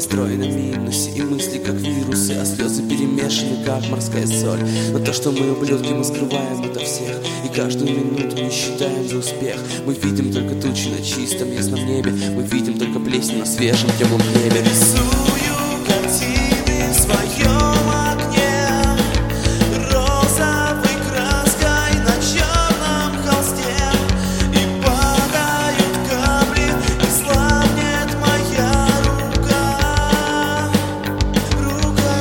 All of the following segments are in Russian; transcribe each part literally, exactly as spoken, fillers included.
настрой на минусе, и мысли как вирусы, а слезы перемешаны, как морская соль. Но то, что мы ублюдки, мы скрываем ото всех, и каждую минуту не считаем за успех. Мы видим только тучи на чистом ясном небе, мы видим только плесень на свежем теплом хлебе. Рисую картины в своем окне розовой краской на черном холсте, и падают капли, и слабнет моя рука, рука.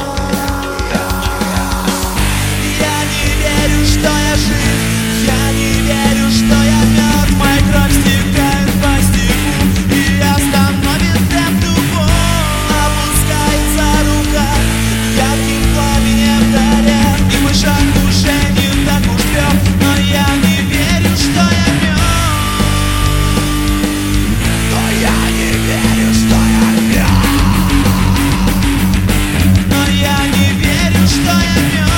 Я не верю, что я жив, я не верю, что я мертв. Моя кровь стекает по стеклу, и остановит эту боль. Опускается рука, ярким пламенем горят, и мой шаг уже не так уж трёх. Но я не верю, что я мертв. Но я не верю, что я мертв. Но я не верю, что я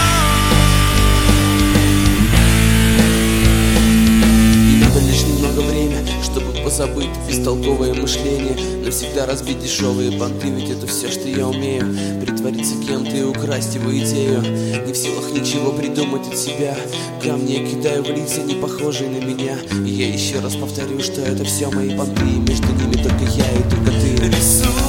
мертв. И надо лишь немного время, чтобы позабыть бестолковое мышление, навсегда разбить дешевые понты, ведь это все, что я умею. Притвориться кем-то и украсть его идею. Не в силах ничего придумать от себя. Камни я кидаю в лица, не похожие на меня. И я еще раз повторю, что это все мои понты, и между ними только я и только ты. Рисую